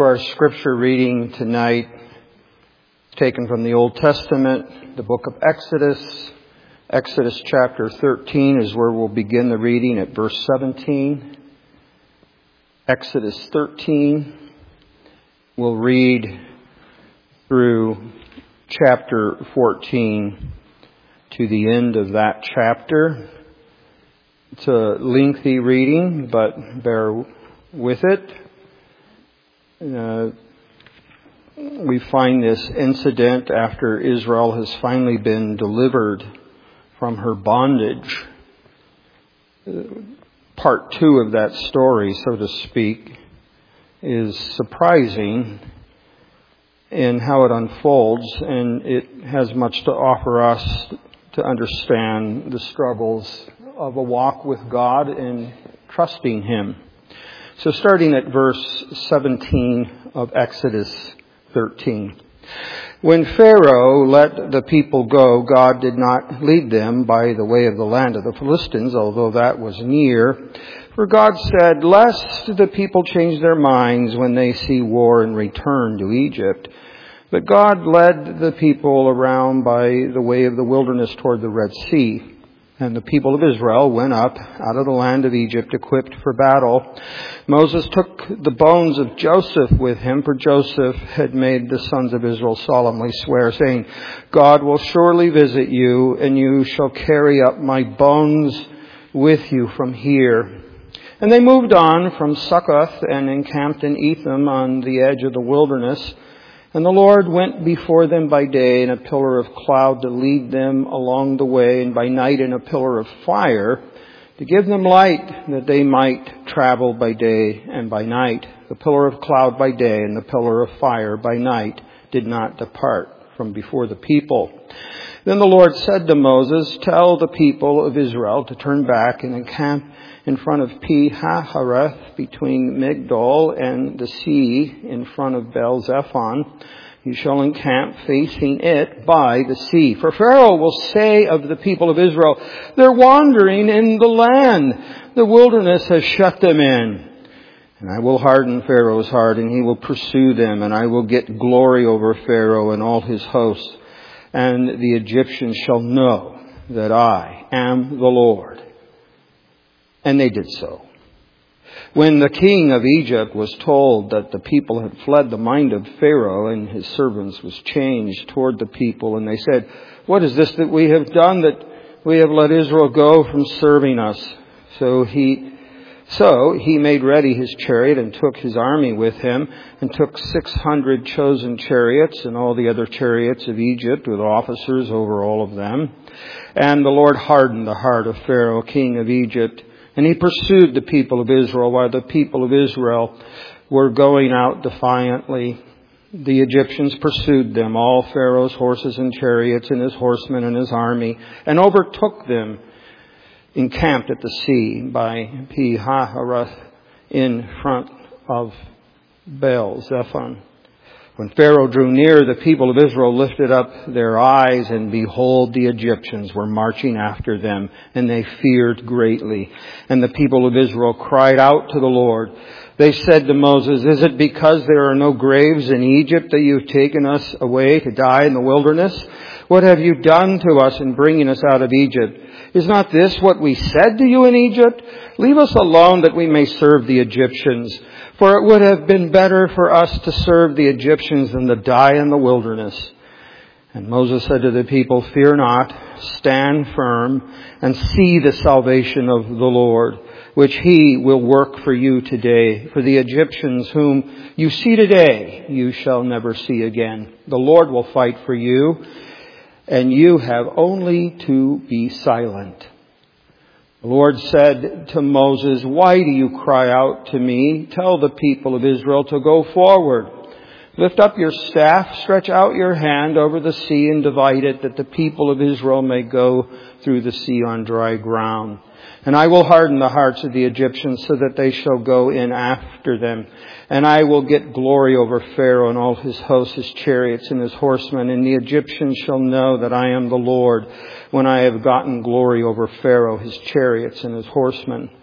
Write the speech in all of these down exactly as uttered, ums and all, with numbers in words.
For our scripture reading tonight, taken from the Old Testament, the book of Exodus. Exodus chapter thirteen is where we'll begin the reading at verse seventeen. Exodus thirteen. We'll read through chapter fourteen to the end of that chapter. It's a lengthy reading, but bear with it. Uh, we find this incident after Israel has finally been delivered from her bondage. Part two of that story, so to speak, is surprising in how it unfolds, and it has much to offer us to understand the struggles of a walk with God and trusting Him. So starting at verse seventeen of Exodus thirteen. When Pharaoh let the people go, God did not lead them by the way of the land of the Philistines, although that was near. For God said, lest the people change their minds when they see war and return to Egypt. But God led the people around by the way of the wilderness toward the Red Sea. And the people of Israel went up out of the land of Egypt equipped for battle. Moses took the bones of Joseph with him, for Joseph had made the sons of Israel solemnly swear, saying, God will surely visit you, and you shall carry up my bones with you from here. And they moved on from Succoth and encamped in Etham on the edge of the wilderness. And the Lord went before them by day in a pillar of cloud to lead them along the way, and by night in a pillar of fire to give them light, that they might travel by day and by night. The pillar of cloud by day and the pillar of fire by night did not depart from before the people. Then the Lord said to Moses, tell the people of Israel to turn back and encamp in front of Pi-hahiroth between Migdol and the sea in front of Baal-zephon. You shall encamp facing it by the sea. For Pharaoh will say of the people of Israel, they're wandering in the land. The wilderness has shut them in. And I will harden Pharaoh's heart, and he will pursue them, and I will get glory over Pharaoh and all his hosts. And the Egyptians shall know that I am the Lord. And they did so. When the king of Egypt was told that the people had fled, the mind of Pharaoh and his servants was changed toward the people. And they said, what is this that we have done, that we have let Israel go from serving us? So he So he made ready his chariot and took his army with him, and took six hundred chosen chariots and all the other chariots of Egypt with officers over all of them. And the Lord hardened the heart of Pharaoh, king of Egypt, and he pursued the people of Israel while the people of Israel were going out defiantly. The Egyptians pursued them, all Pharaoh's horses and chariots and his horsemen and his army, and overtook them, encamped at the sea by Pi-hahiroth in front of Baal-zephon. When Pharaoh drew near, the people of Israel lifted up their eyes, and behold, the Egyptians were marching after them, and they feared greatly. And the people of Israel cried out to the Lord. They said to Moses, is it because there are no graves in Egypt that you've taken us away to die in the wilderness? What have you done to us in bringing us out of Egypt? Is not this what we said to you in Egypt? Leave us alone that we may serve the Egyptians. For it would have been better for us to serve the Egyptians than to die in the wilderness. And Moses said to the people, fear not, stand firm, and see the salvation of the Lord, which He will work for you today. For the Egyptians whom you see today, you shall never see again. The Lord will fight for you, and you have only to be silent. The Lord said to Moses, why do you cry out to me? Tell the people of Israel to go forward. Lift up your staff, stretch out your hand over the sea and divide it, that the people of Israel may go through the sea on dry ground. And I will harden the hearts of the Egyptians so that they shall go in after them. And I will get glory over Pharaoh and all his hosts, his chariots and his horsemen. And the Egyptians shall know that I am the Lord when I have gotten glory over Pharaoh, his chariots and his horsemen.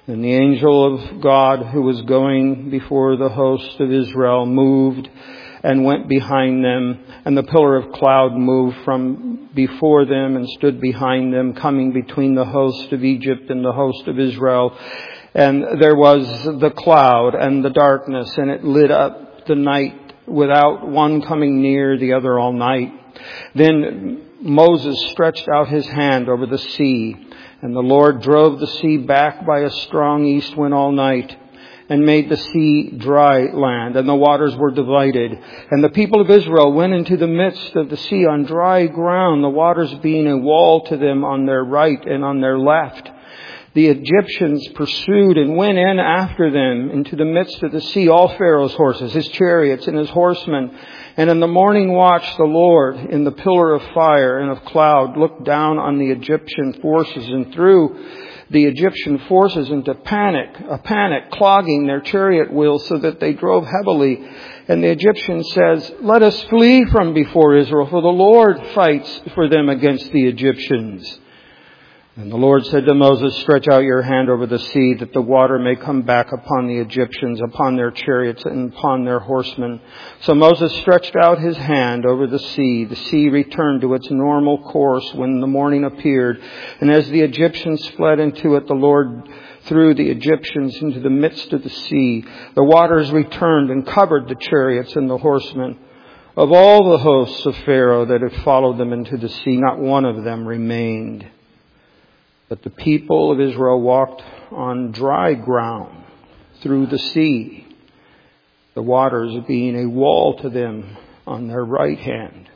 And the angel of God who was going before the host of Israel moved and went behind them, and the pillar of cloud moved from before them and stood behind them, coming between the host of Egypt and the host of Israel. And there was the cloud and the darkness, and it lit up the night without one coming near the other all night. Then Moses stretched out his hand over the sea, and the Lord drove the sea back by a strong east wind all night, and made the sea dry land, and the waters were divided. And the people of Israel went into the midst of the sea on dry ground, the waters being a wall to them on their right and on their left. The Egyptians pursued and went in after them into the midst of the sea, all Pharaoh's horses, his chariots, and his horsemen. And in the morning watch, the Lord, in the pillar of fire and of cloud, looked down on the Egyptian forces and threw the Egyptian forces into panic, a panic, clogging their chariot wheels so that they drove heavily. And the Egyptian says, "Let us flee from before Israel, for the Lord fights for them against the Egyptians." And the Lord said to Moses, "Stretch out your hand over the sea, that the water may come back upon the Egyptians, upon their chariots, and upon their horsemen." So Moses stretched out his hand over the sea. The sea returned to its normal course when the morning appeared. And as the Egyptians fled into it, the Lord threw the Egyptians into the midst of the sea. The waters returned and covered the chariots and the horsemen. Of all the hosts of Pharaoh that had followed them into the sea, not one of them remained. But the people of Israel walked on dry ground through the sea, the waters being a wall to them on their right hand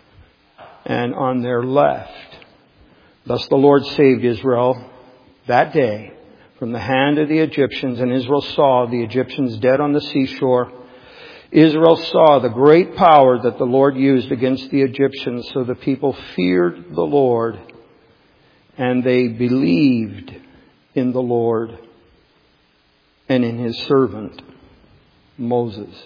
and on their left. Thus the Lord saved Israel that day from the hand of the Egyptians, and Israel saw the Egyptians dead on the seashore. Israel saw the great power that the Lord used against the Egyptians, so the people feared the Lord. And they believed in the Lord and in His servant, Moses.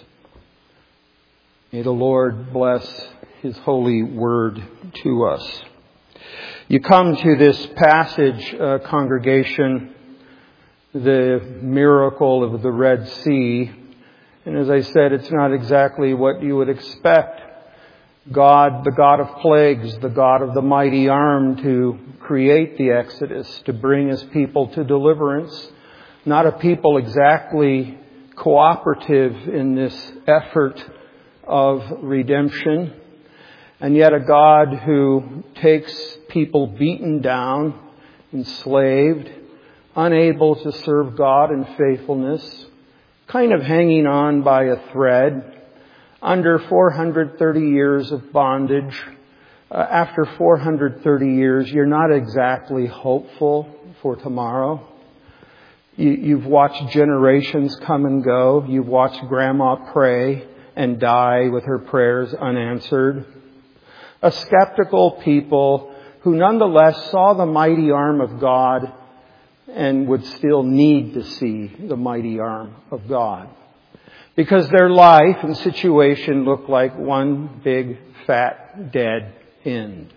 May the Lord bless His holy word to us. You come to this passage, uh, congregation, the miracle of the Red Sea. And as I said, it's not exactly what you would expect. God, the God of plagues, the God of the mighty arm to create the Exodus, to bring His people to deliverance. Not a people exactly cooperative in this effort of redemption. And yet a God who takes people beaten down, enslaved, unable to serve God in faithfulness, kind of hanging on by a thread, under four hundred thirty years of bondage. Uh, after four hundred thirty years, you're not exactly hopeful for tomorrow. You, you've watched generations come and go. You've watched Grandma pray and die with her prayers unanswered. A skeptical people who nonetheless saw the mighty arm of God and would still need to see the mighty arm of God. Because their life and situation looked like one big, fat, dead end.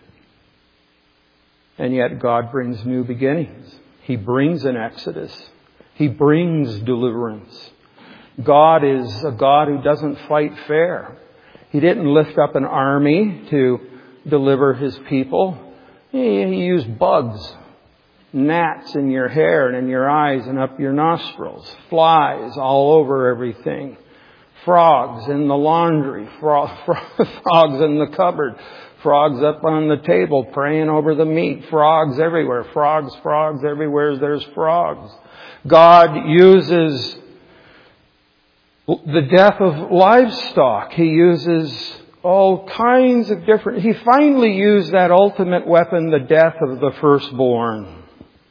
And yet God brings new beginnings. He brings an exodus. He brings deliverance. God is a God who doesn't fight fair. He didn't lift up an army to deliver His people. He, he used bugs, gnats in your hair and in your eyes and up your nostrils, flies all over everything. Frogs in the laundry, frog, frogs in the cupboard, frogs up on the table praying over the meat, frogs everywhere, frogs, frogs everywhere there's frogs. God uses the death of livestock. He uses all kinds of different... He finally used that ultimate weapon, the death of the firstborn.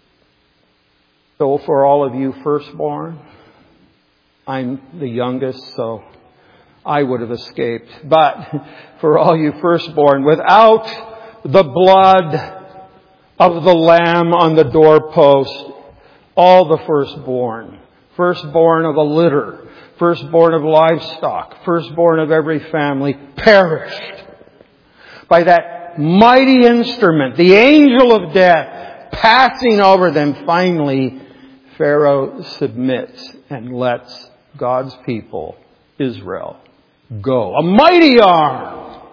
So for all of you firstborn, I'm the youngest, so I would have escaped. But for all you firstborn, without the blood of the lamb on the doorpost, all the firstborn, firstborn of a litter, firstborn of livestock, firstborn of every family, perished by that mighty instrument, the angel of death, passing over them. Finally, Pharaoh submits and lets God's people, Israel, go. A mighty arm!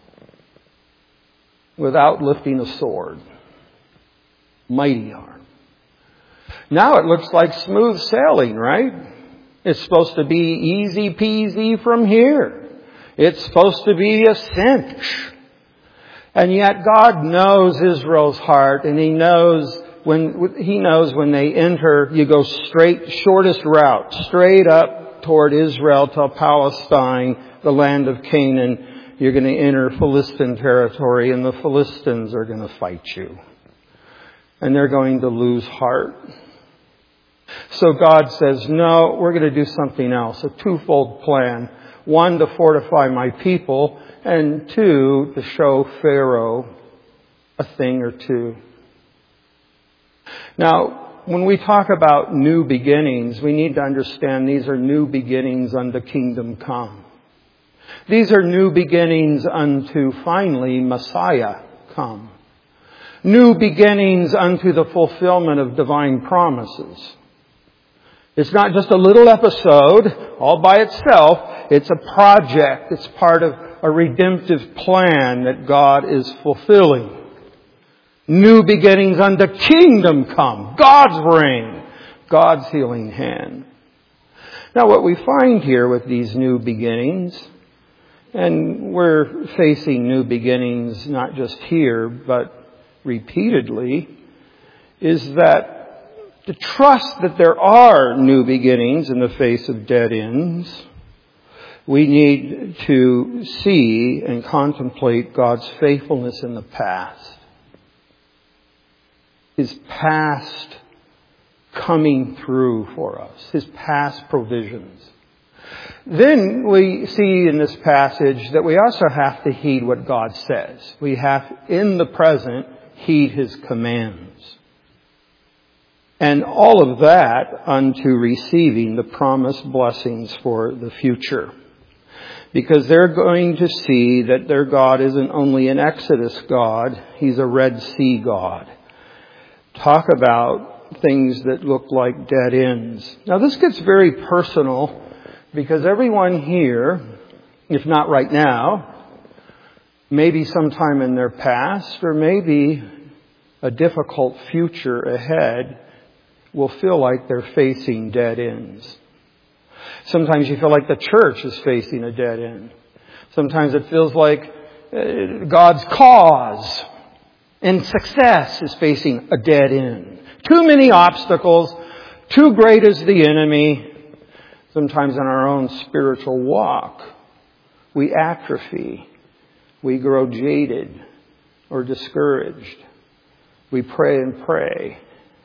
Without lifting a sword. Mighty arm. Now it looks like smooth sailing, right? It's supposed to be easy peasy from here. It's supposed to be a cinch. And yet God knows Israel's heart, and He knows when He knows when they enter, you go straight, shortest route, straight up toward Israel to Palestine, the land of Canaan. You're going to enter Philistine territory, and the Philistines are going to fight you. And they're going to lose heart. So God says, no, we're going to do something else, a twofold plan. One, to fortify my people, and two, to show Pharaoh a thing or two. Now, when we talk about new beginnings, we need to understand these are new beginnings unto kingdom come. These are new beginnings unto finally Messiah come. New beginnings unto the fulfillment of divine promises. It's not just a little episode all by itself. It's a project. It's part of a redemptive plan that God is fulfilling. New beginnings unto kingdom come. God's reign. God's healing hand. Now what we find here with these new beginnings, and we're facing new beginnings not just here, but repeatedly, is that to trust that there are new beginnings in the face of dead ends, we need to see and contemplate God's faithfulness in the past. His past coming through for us. His past provisions. Then we see in this passage that we also have to heed what God says. We have, in the present, heed His commands. And all of that unto receiving the promised blessings for the future. Because they're going to see that their God isn't only an Exodus God, He's a Red Sea God. Talk about things that look like dead ends. Now this gets very personal because everyone here, if not right now, maybe sometime in their past or maybe a difficult future ahead, will feel like they're facing dead ends. Sometimes you feel like the church is facing a dead end. Sometimes it feels like God's cause and success is facing a dead end. Too many obstacles, too great is the enemy. Sometimes in our own spiritual walk, we atrophy. We grow jaded or discouraged. We pray and pray.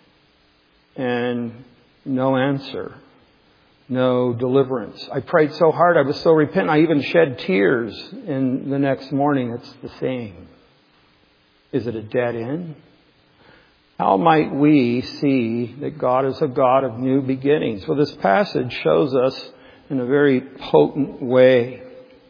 And no answer. No deliverance. I prayed so hard. I was so repentant. I even shed tears. And the next morning it's the same. Is it a dead end? How might we see that God is a God of new beginnings? Well, this passage shows us in a very potent way.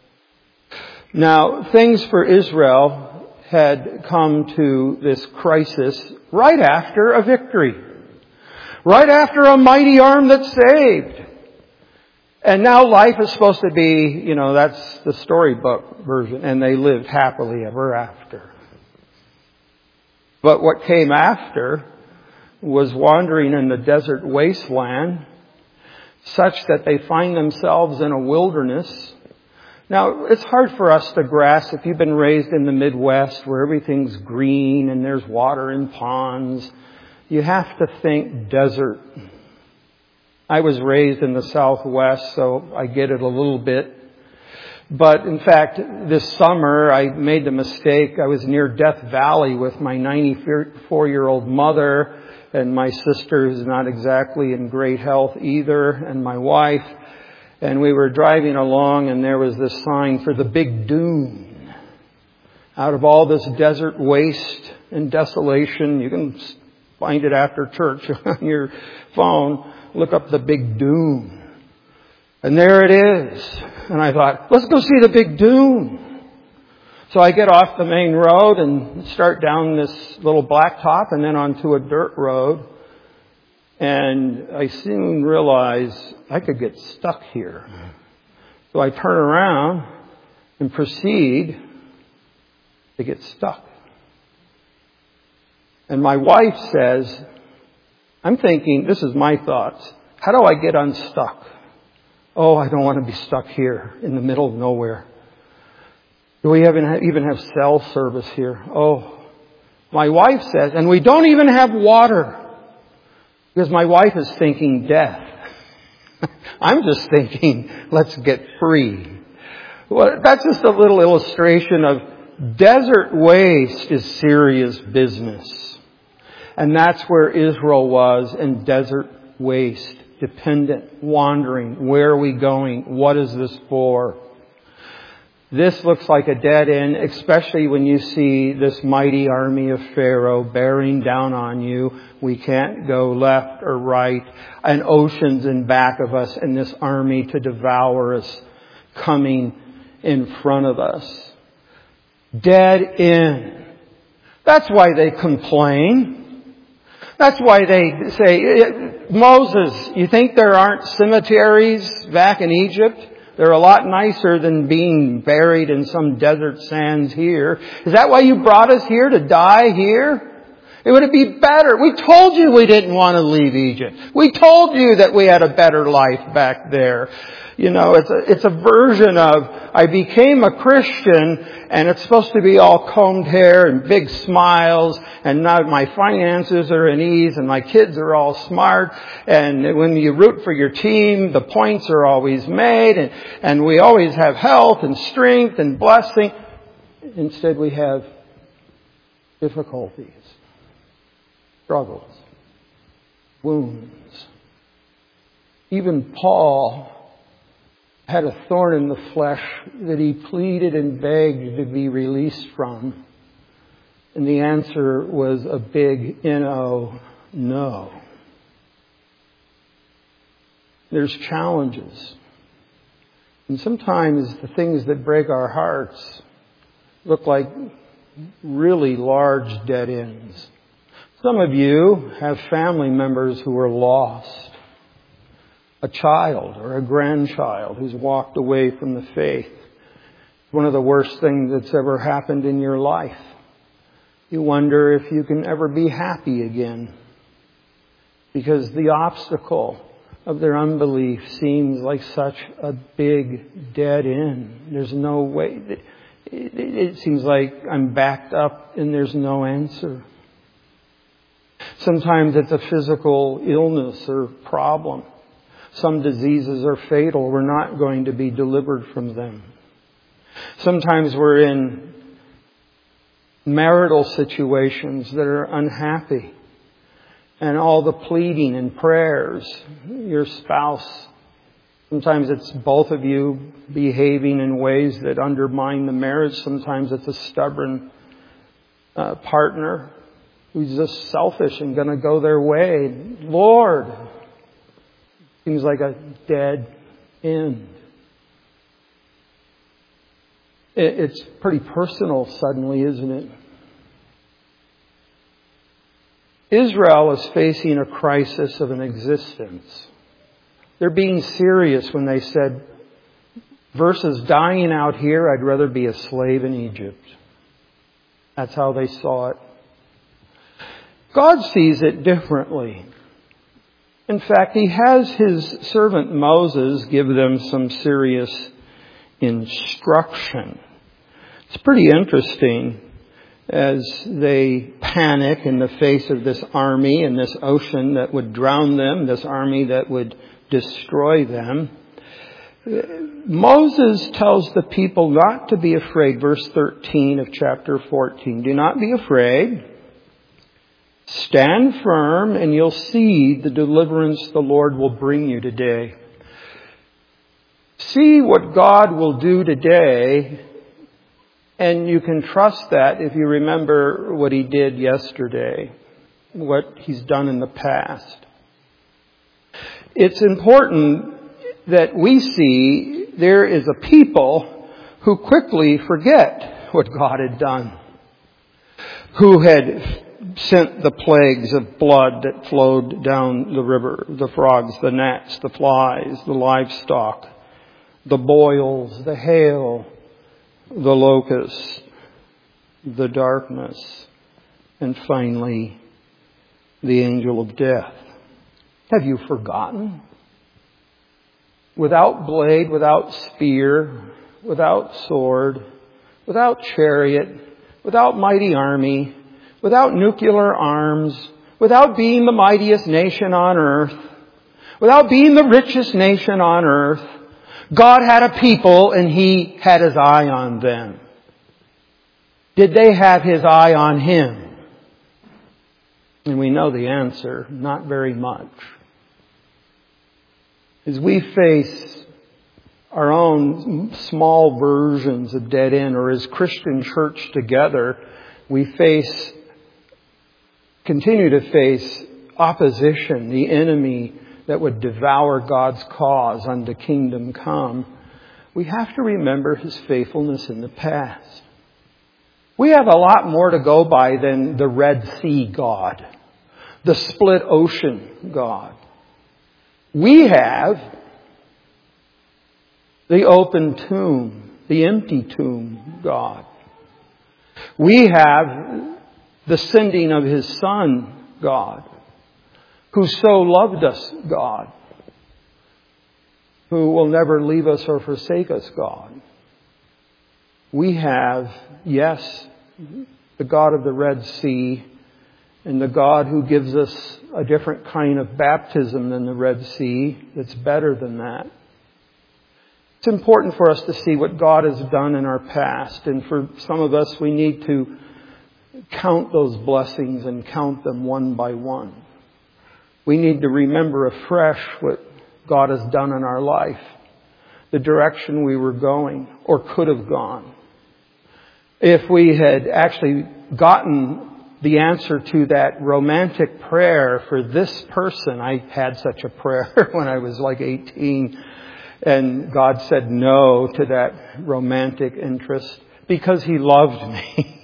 Now, things for Israel had come to this crisis right after a victory. Right after a mighty arm that saved. And now life is supposed to be, you know, that's the storybook version. And they lived happily ever after. But what came after was wandering in the desert wasteland such that they find themselves in a wilderness. Now, it's hard for us to grasp if you've been raised in the Midwest where everything's green and there's water in ponds. You have to think desert. I was raised in the Southwest, so I get it a little bit. But in fact, this summer I made the mistake. I was near Death Valley with my ninety-four-year-old mother and my sister who's not exactly in great health either, and my wife. And we were driving along and there was this sign for the Big Dune. Out of all this desert waste and desolation, you can find it after church on your phone. Look up the Big Dune. And there it is. And I thought, let's go see the Big Dune. So I get off the main road and start down this little blacktop and then onto a dirt road. And I soon realized I could get stuck here. So I turn around and proceed to get stuck. And my wife says, I'm thinking, this is my thoughts, how do I get unstuck? Oh, I don't want to be stuck here in the middle of nowhere. Do we even even have cell service here? Oh, my wife says, and we don't even have water. Because my wife is thinking death. I'm just thinking, let's get free. Well, that's just a little illustration of desert waste is serious business. And that's where Israel was in desert waste. Dependent, wandering. Where are we going? What is this for? This looks like a dead end, especially when you see this mighty army of Pharaoh bearing down on you. We can't go left or right. And oceans in back of us and this army to devour us coming in front of us. Dead end. That's why they complain. That's why they say, Moses, you think there aren't cemeteries back in Egypt? They're a lot nicer than being buried in some desert sands here. Is that why you brought us here, to die here? It would be better. We told you we didn't want to leave Egypt. We told you that we had a better life back there. You know, it's a, it's a version of, I became a Christian and it's supposed to be all combed hair and big smiles, and now my finances are in ease and my kids are all smart, and when you root for your team, the points are always made, and, and we always have health and strength and blessing. Instead we have difficulties, struggles, wounds. Even Paul had a thorn in the flesh that he pleaded and begged to be released from. And the answer was a big N O, no. There's challenges. And sometimes the things that break our hearts look like really large dead ends. Some of you have family members who are lost. A child or a grandchild who's walked away from the faith. One of the worst things that's ever happened in your life. You wonder if you can ever be happy again. Because the obstacle of their unbelief seems like such a big dead end. There's no way. It seems like I'm backed up and there's no answer. Sometimes it's a physical illness or problem. Some diseases are fatal. We're not going to be delivered from them. Sometimes we're in marital situations that are unhappy. And all the pleading and prayers, your spouse, sometimes it's both of you behaving in ways that undermine the marriage. Sometimes it's a stubborn uh, partner who's just selfish and going to go their way. Lord, seems like a dead end. It's pretty personal suddenly, isn't it? Israel is facing a crisis of an existence. They're being serious when they said, versus dying out here, I'd rather be a slave in Egypt. That's how they saw it. God sees it differently. In fact, He has His servant Moses give them some serious instruction. It's pretty interesting as they panic in the face of this army and this ocean that would drown them, this army that would destroy them. Moses tells the people not to be afraid. Verse thirteen of chapter fourteen. Do not be afraid. Stand firm and you'll see the deliverance the Lord will bring you today. See what God will do today, and you can trust that if you remember what He did yesterday, what He's done in the past. It's important that we see there is a people who quickly forget what God had done, who had sent the plagues of blood that flowed down the river, the frogs, the gnats, the flies, the livestock, the boils, the hail, the locusts, the darkness, and finally, the angel of death. Have you forgotten? Without blade, without spear, without sword, without chariot, without mighty army, without nuclear arms, without being the mightiest nation on earth, without being the richest nation on earth, God had a people and He had His eye on them. Did they have His eye on Him? And we know the answer, not very much. As we face our own small versions of dead end, or as Christian church together, we face, continue to face opposition, the enemy that would devour God's cause unto kingdom come. We have to remember His faithfulness in the past. We have a lot more to go by than the Red Sea God, the split ocean God. We have the open tomb, the empty tomb God. We have the sending of His Son God, who so loved us God, who will never leave us or forsake us God. We have, yes, the God of the Red Sea, and the God who gives us a different kind of baptism than the Red Sea that's better than that. It's important for us to see what God has done in our past. And for some of us, we need to count those blessings and count them one by one. We need to remember afresh what God has done in our life, the direction we were going or could have gone. If we had actually gotten the answer to that romantic prayer for this person. I had such a prayer when I was like eighteen, and God said no to that romantic interest because He loved me.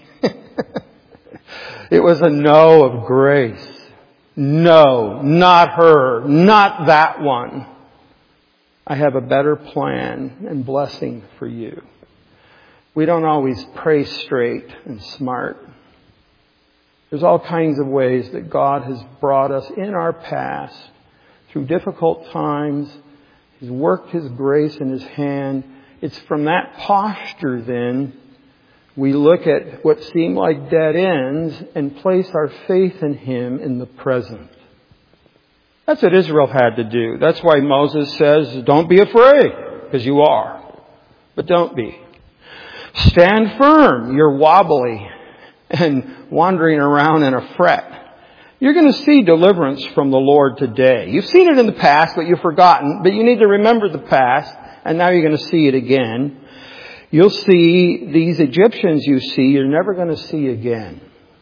It was a no of grace. No, not her, not that one. I have a better plan and blessing for you. We don't always pray straight and smart. There's all kinds of ways that God has brought us in our past through difficult times. He's worked His grace in His hand. It's from that posture then we look at what seem like dead ends and place our faith in Him in the present. That's what Israel had to do. That's why Moses says, don't be afraid, because you are. But don't be. Stand firm. You're wobbly and wandering around in a fret. You're going to see deliverance from the Lord today. You've seen it in the past, but you've forgotten. But you need to remember the past, and now you're going to see it again. You'll see these Egyptians you see, you're never going to see again.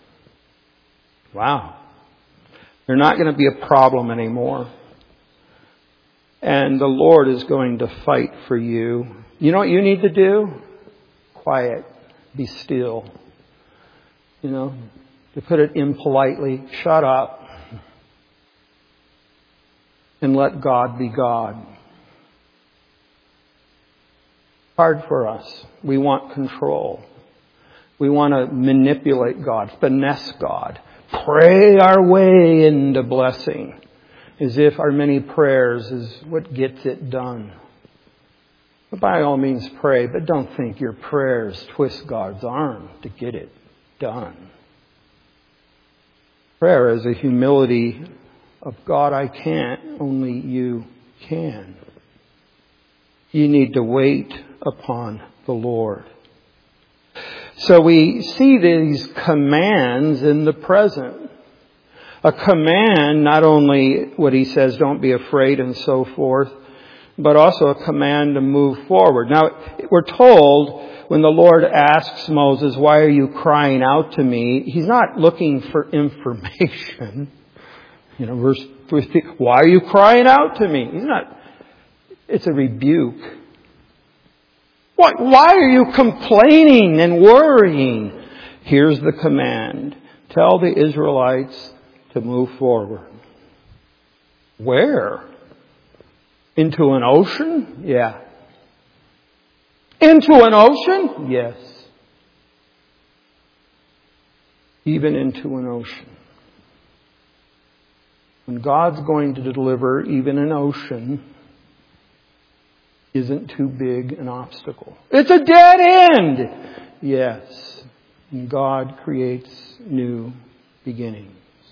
Wow. They're not going to be a problem anymore. And the Lord is going to fight for you. You know what you need to do? Quiet. Be still. You know, to put it impolitely, shut up and let God be God. Hard for us. We want control. We want to manipulate God, finesse God, pray our way into blessing, as if our many prayers is what gets it done. But by all means pray, but don't think your prayers twist God's arm to get it done. Prayer is a humility of God, I can't, only you can. You need to wait upon the Lord. So we see these commands in the present. A command, not only what He says, don't be afraid and so forth, but also a command to move forward. Now, we're told when the Lord asks Moses, why are you crying out to me? He's not looking for information. You know, verse fifteen, why are you crying out to me? He's not, it's a rebuke. Why, why are you complaining and worrying? Here's the command, tell the Israelites to move forward. Where? Into an ocean? Yeah. Into an ocean? Yes. Even into an ocean. When God's going to deliver, even an ocean isn't too big an obstacle. It's a dead end! Yes. And God creates new beginnings.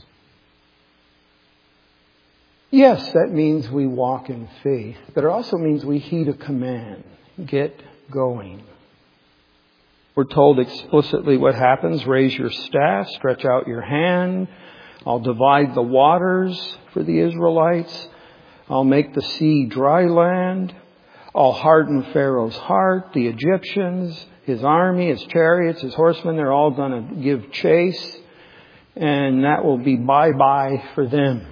Yes, that means we walk in faith, but it also means we heed a command. Get going. We're told explicitly what happens. Raise your staff, stretch out your hand. I'll divide the waters for the Israelites. I'll make the sea dry land. I'll harden Pharaoh's heart, the Egyptians, his army, his chariots, his horsemen. They're all going to give chase. And that will be bye-bye for them.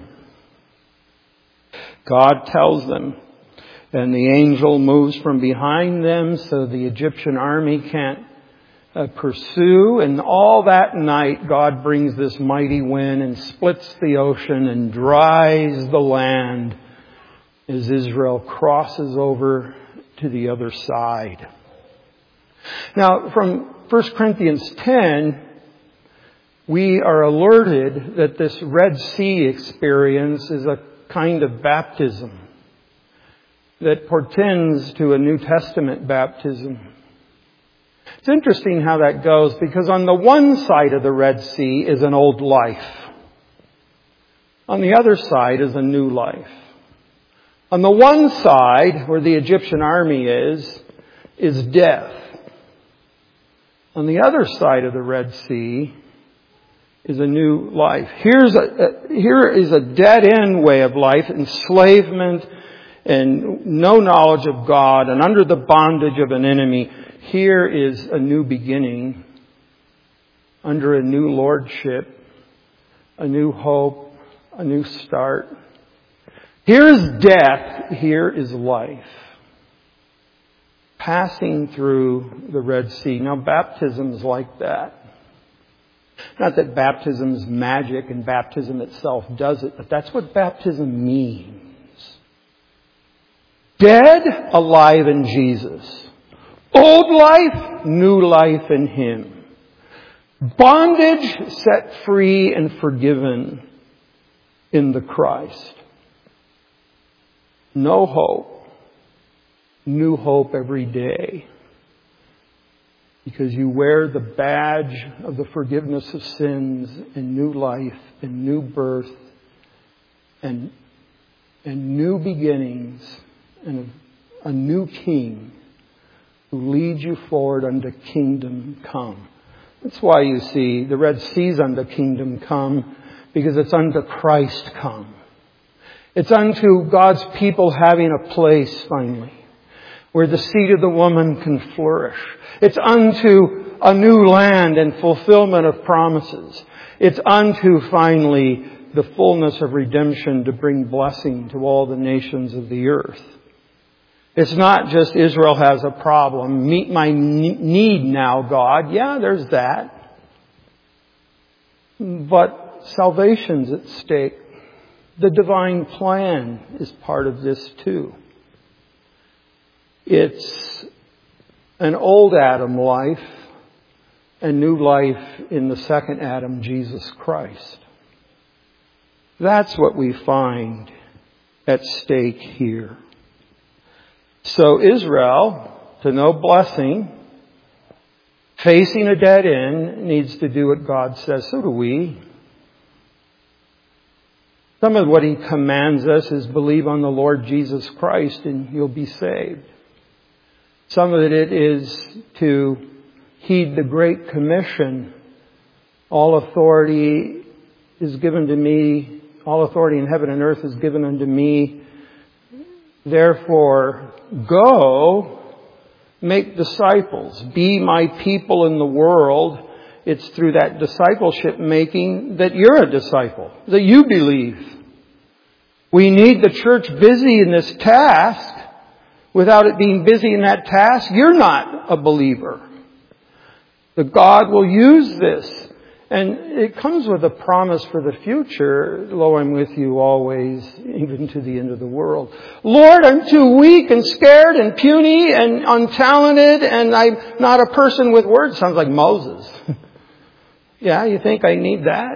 God tells them. And the angel moves from behind them so the Egyptian army can't uh, pursue. And all that night, God brings this mighty wind and splits the ocean and dries the land as Israel crosses over to the other side. Now, from First Corinthians ten, we are alerted that this Red Sea experience is a kind of baptism that portends to a New Testament baptism. It's interesting how that goes, because on the one side of the Red Sea is an old life. On the other side is a new life. On the one side, where the Egyptian army is, is death. On the other side of the Red Sea is a new life. Here's a, a, here is a dead-end way of life, enslavement and no knowledge of God and under the bondage of an enemy. Here is a new beginning under a new lordship, a new hope, a new start. Here's death, here is life. Passing through the Red Sea. Now, baptism's like that. Not that baptism is magic and baptism itself does it, but that's what baptism means. Dead, alive in Jesus. Old life, new life in Him. Bondage, set free and forgiven in the Christ. No hope. New hope every day. Because you wear the badge of the forgiveness of sins and new life and new birth and, and new beginnings and a, a new King who leads you forward unto kingdom come. That's why you see the Red Sea's unto kingdom come, because it's unto Christ come. It's unto God's people having a place finally where the seed of the woman can flourish. It's unto a new land and fulfillment of promises. It's unto, finally, the fullness of redemption to bring blessing to all the nations of the earth. It's not just Israel has a problem. Meet my need now, God. Yeah, there's that. But salvation's at stake. The divine plan is part of this too. It's an old Adam life and new life in the second Adam, Jesus Christ. That's what we find at stake here. So Israel, to know blessing, facing a dead end, needs to do what God says. So do we. Some of what He commands us is believe on the Lord Jesus Christ and you'll be saved. Some of it is to heed the Great Commission. All authority is given to me. All authority in heaven and earth is given unto me. Therefore, go, make disciples. Be my people in the world. It's through that discipleship making that you're a disciple, that you believe. We need the church busy in this task. Without it being busy in that task, you're not a believer. That God will use this And it comes with a promise for the future. Lo, I'm with you always, even to the end of the world. Lord, I'm too weak and scared and puny and untalented, and I'm not a person with words. Sounds like Moses. Yeah, you think I need that?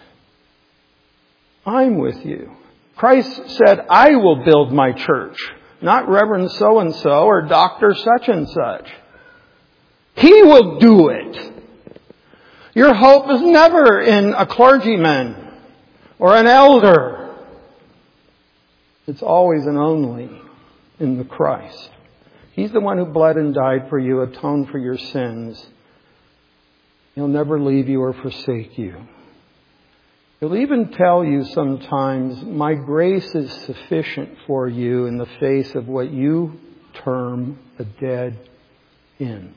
I'm with you. Christ said, I will build my church, not Reverend so-and-so or Doctor such and such. He will do it. Your hope is never in a clergyman or an elder. It's always and only in the Christ. He's the one who bled and died for you, atoned for your sins. He'll never leave you or forsake you. He'll even tell you sometimes, my grace is sufficient for you in the face of what you term a dead end.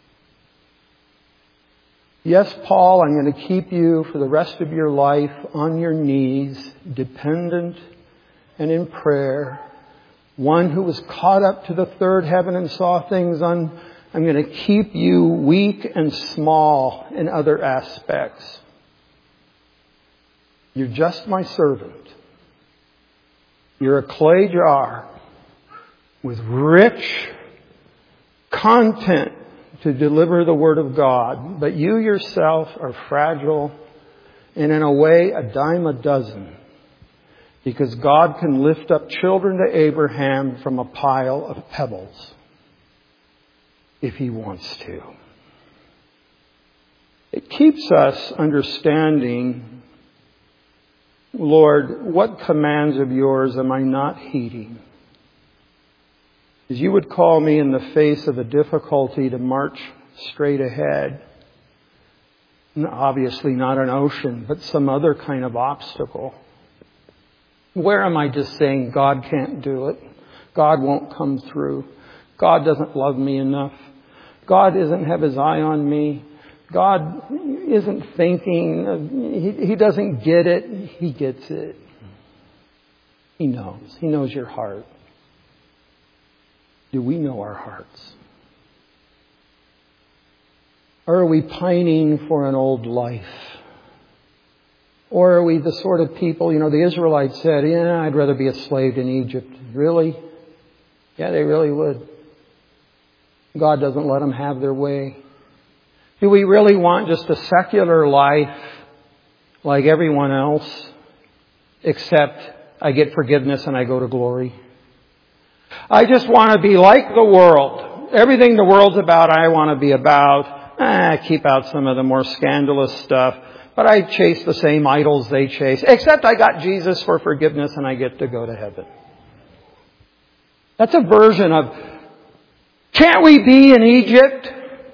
Yes, Paul, I'm going to keep you for the rest of your life on your knees, dependent and in prayer. One who was caught up to the third heaven and saw things on. I'm going to keep you weak and small in other aspects. You're just my servant. You're a clay jar with rich content to deliver the Word of God. But you yourself are fragile and in a way a dime a dozen. Because God can lift up children to Abraham from a pile of pebbles if He wants to. It keeps us understanding, Lord, what commands of yours am I not heeding? As you would call me in the face of a difficulty to march straight ahead. Obviously not an ocean, but some other kind of obstacle. Where am I just saying God can't do it? God won't come through. God doesn't love me enough. God doesn't have His eye on me. God isn't thinking. He, he doesn't get it. He gets it. He knows. He knows your heart. Do we know our hearts? Or are we pining for an old life? Or are we the sort of people, you know, the Israelites said, yeah, I'd rather be a slave in Egypt. Really? Yeah, they really would. God doesn't let them have their way. Do we really want just a secular life like everyone else, except I get forgiveness and I go to glory? I just want to be like the world. Everything the world's about, I want to be about. I keep out some of the more scandalous stuff. But I chase the same idols they chase. Except I got Jesus for forgiveness and I get to go to heaven. That's a version of, can't we be in Egypt?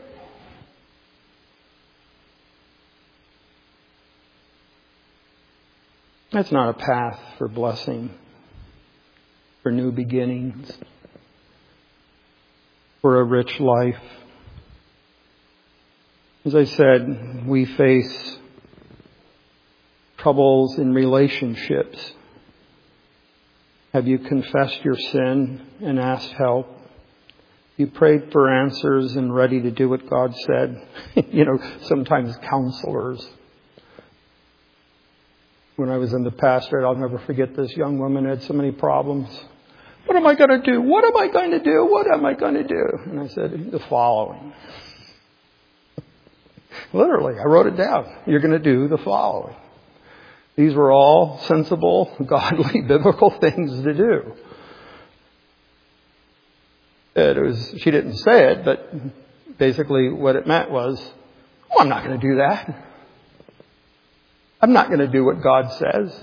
That's not a path for blessing, for new beginnings, for a rich life. As I said, we face troubles in relationships. Have you confessed your sin and asked help? You prayed for answers and ready to do what God said. You know, sometimes counselors. When I was in the pastorate, I'll never forget this young woman had so many problems. What am I going to do? What am I going to do? What am I going to do? And I said, the following. Literally, I wrote it down. You're going to do the following. These were all sensible, godly, biblical things to do. It was, she didn't say it, but basically what it meant was, oh, I'm not going to do that. I'm not going to do what God says.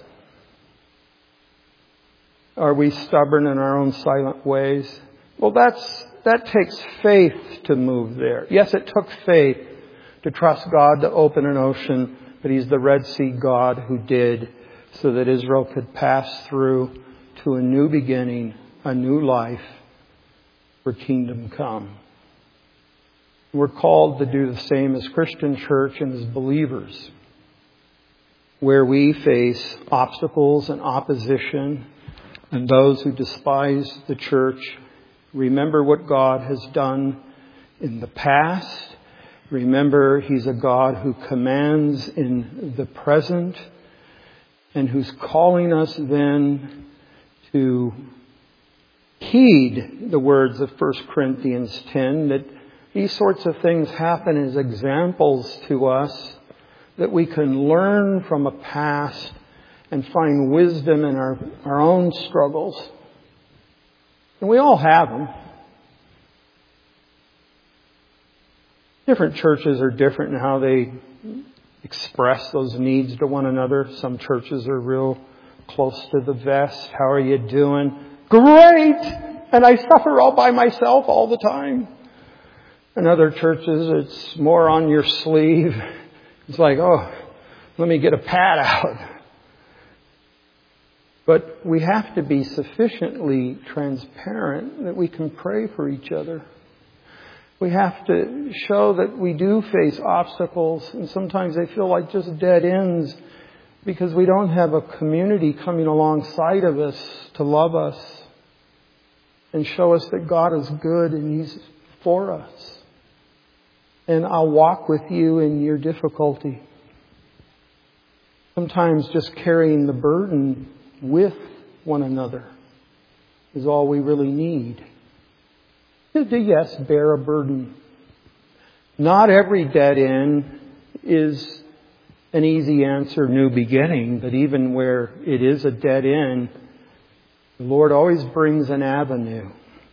Are we stubborn in our own silent ways? Well, that's that takes faith to move there. Yes, it took faith to trust God to open an ocean, but He's the Red Sea God who did, so that Israel could pass through to a new beginning, a new life for kingdom come. We're called to do the same as Christian church and as believers, where we face obstacles and opposition and those who despise the church. Remember what God has done in the past Remember, He's a God who commands in the present and who's calling us then to heed the words of First Corinthians ten, that these sorts of things happen as examples to us that we can learn from a past and find wisdom in our, our own struggles. And we all have them. Different churches are different in how they express those needs to one another. Some churches are real close to the vest. How are you doing? Great! And I suffer all by myself all the time. In other churches, it's more on your sleeve. It's like, oh, let me get a pad out. But we have to be sufficiently transparent that we can pray for each other. We have to show that we do face obstacles, and sometimes they feel like just dead ends because we don't have a community coming alongside of us to love us and show us that God is good and He's for us. And I'll walk with you in your difficulty. Sometimes just carrying the burden with one another is all we really need. To, yes, bear a burden. Not every dead end is an easy answer, new beginning, but even where it is a dead end, the Lord always brings an avenue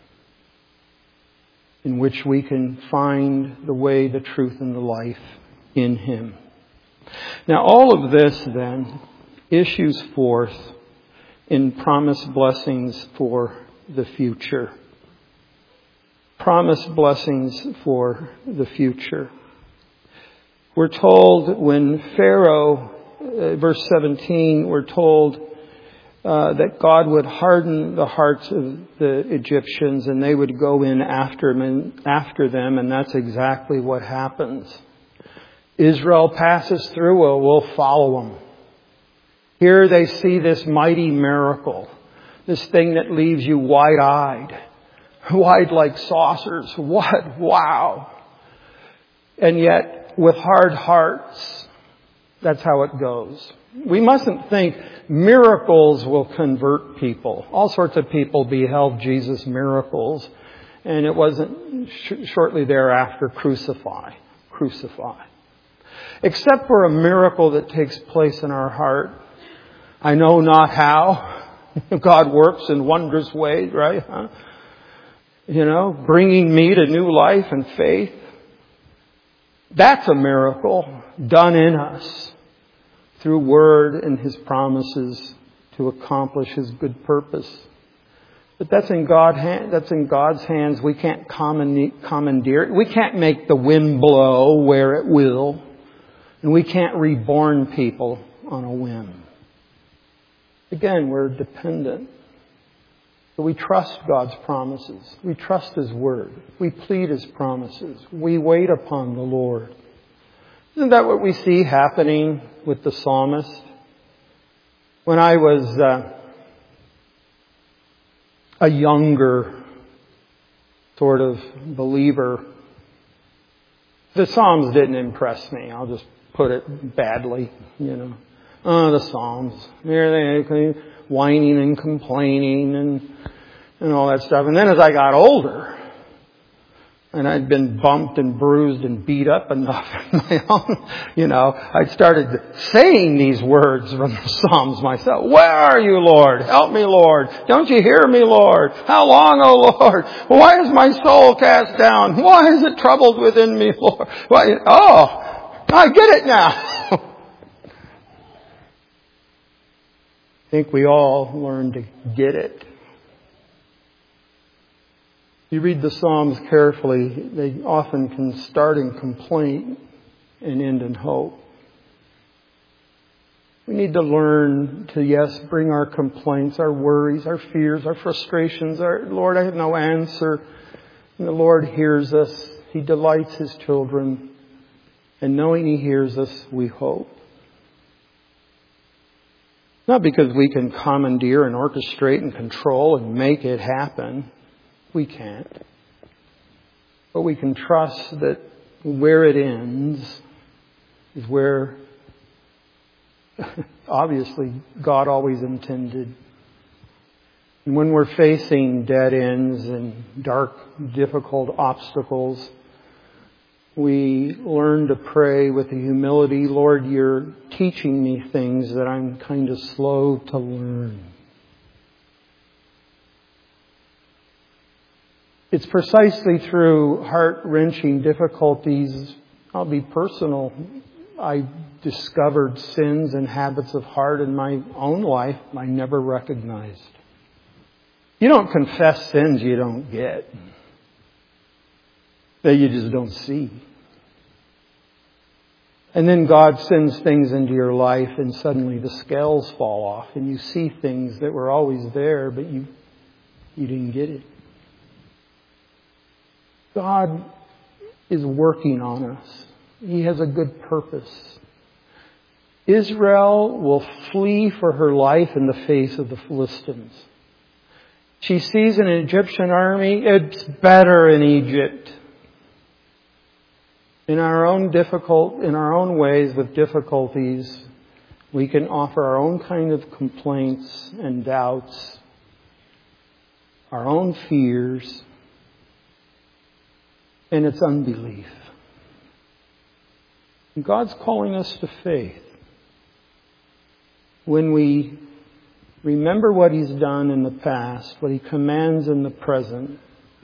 in which we can find the way, the truth, and the life in Him. Now, all of this then issues forth in promised blessings for the future. Promised blessings for the future. We're told when Pharaoh, uh, verse seventeen, we're told uh, that God would harden the hearts of the Egyptians and they would go in after them, and, after them, and that's exactly what happens. Israel passes through, well, we'll follow them. Here they see this mighty miracle, this thing that leaves you wide-eyed. Wide like saucers. What? Wow. And yet, with hard hearts, that's how it goes. We mustn't think miracles will convert people. All sorts of people beheld Jesus' miracles, and it wasn't sh- shortly thereafter, crucify. Crucify. Except for a miracle that takes place in our heart. I know not how. God works in wondrous ways, right? Huh? You know, bringing me to new life and faith. That's a miracle done in us through Word and His promises to accomplish His good purpose. But that's in God. That's in God's hands. We can't commandeer it. We can't make the wind blow where it will, and we can't reborn people on a whim. Again, we're dependent. But we trust God's promises. We trust His Word. We plead His promises. We wait upon the Lord. Isn't that what we see happening with the psalmist? When I was uh, a younger sort of believer, the Psalms didn't impress me. I'll just put it badly, you know. Oh, the Psalms. Here they whining and complaining and and all that stuff. And then as I got older, and I'd been bumped and bruised and beat up enough in my own, you know, I started saying these words from the Psalms myself. Where are you, Lord? Help me, Lord. Don't you hear me, Lord? How long, O Lord? Why is my soul cast down? Why is it troubled within me, Lord? Why? Oh, I get it now. I think we all learn to get it. You read the Psalms carefully, they often can start in complaint and end in hope. We need to learn to, yes, bring our complaints, our worries, our fears, our frustrations. Our, Lord, I have no answer. And the Lord hears us. He delights His children. And knowing He hears us, we hope. Not because we can commandeer and orchestrate and control and make it happen. We can't. But we can trust that where it ends is where obviously God always intended. And when we're facing dead ends and dark, difficult obstacles, we learn to pray with the humility, Lord, you're teaching me things that I'm kind of slow to learn. It's precisely through heart-wrenching difficulties, I'll be personal, I discovered sins and habits of heart in my own life I never recognized. You don't confess sins you don't get, that you just don't see. And then God sends things into your life and suddenly the scales fall off and you see things that were always there, but you, you didn't get it. God is working on us. He has a good purpose. Israel will flee for her life in the face of the Philistines. She sees an Egyptian army. It's better in Egypt. In our own difficult, in our own ways with difficulties, we can offer our own kind of complaints and doubts, our own fears, and it's unbelief. And God's calling us to faith. When we remember what He's done in the past, what He commands in the present,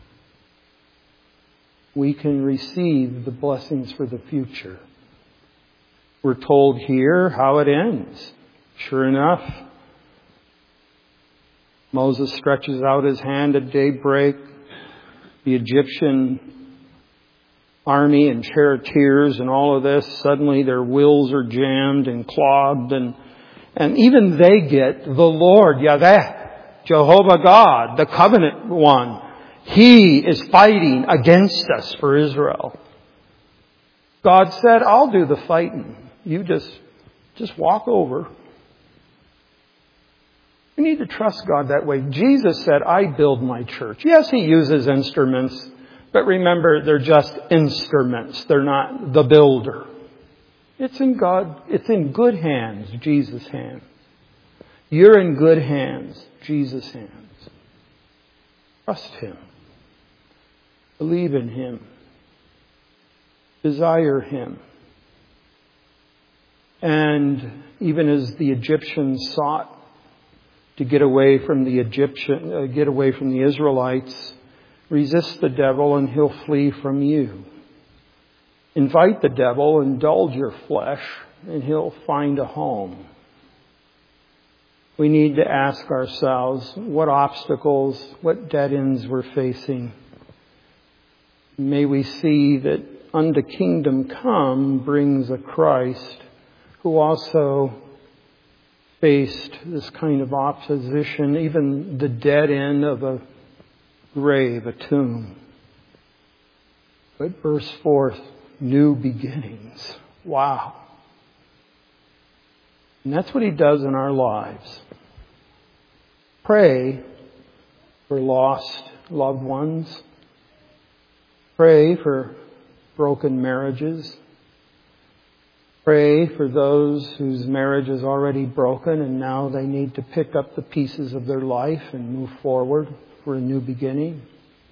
we can receive the blessings for the future. We're told here how it ends. Sure enough, Moses stretches out his hand at daybreak. The Egyptian army and charioteers and all of this, suddenly their wheels are jammed and clogged, and and even they get the Lord, Yahweh, Jehovah God, the covenant one. He is fighting against us for Israel. God said, I'll do the fighting. You just, just walk over. We need to trust God that way. Jesus said, I build my church. Yes, He uses instruments, but remember, they're just instruments. They're not the builder. It's in God, it's in good hands, Jesus' hands. You're in good hands, Jesus' hands. Trust Him. Believe in Him. Desire Him. And even as the Egyptians sought to get away from the Egyptian, uh, get away from the Israelites, resist the devil and he'll flee from you. Invite the devil, indulge your flesh, and he'll find a home. We need to ask ourselves what obstacles, what dead ends we're facing. May we see that unto kingdom come brings a Christ who also faced this kind of opposition, even the dead end of a grave, a tomb, but burst forth new beginnings. Wow. And that's what He does in our lives. Pray for lost loved ones. Pray for broken marriages. Pray for those whose marriage is already broken and now they need to pick up the pieces of their life and move forward for a new beginning.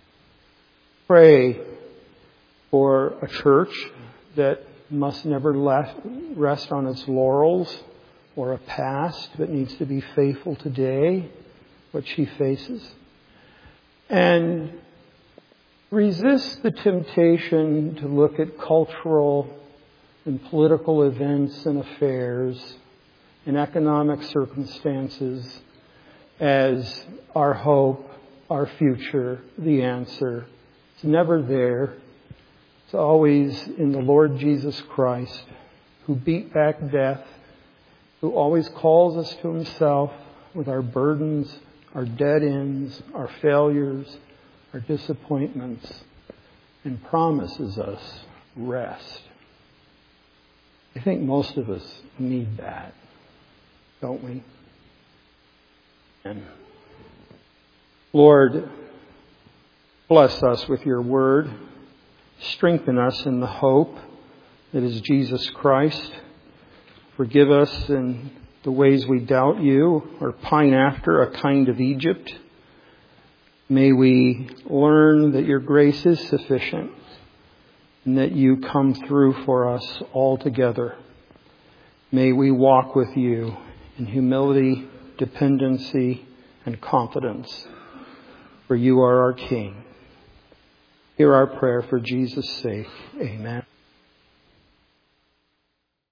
Pray for a church that must never rest on its laurels or a past but needs to be faithful today, what she faces. And resist the temptation to look at cultural and political events and affairs and economic circumstances as our hope, our future, the answer. It's never there. It's always in the Lord Jesus Christ, who beat back death, who always calls us to Himself with our burdens, our dead ends, our failures, our disappointments, and promises us rest. I think most of us need that, don't we? And Lord, bless us with Your word. Strengthen us in the hope that is Jesus Christ. Forgive us in the ways we doubt you or pine after a kind of Egypt. May we learn that your grace is sufficient and that you come through for us altogether. May we walk with you in humility, dependency, and confidence, for you are our King. Hear our prayer for Jesus' sake. Amen.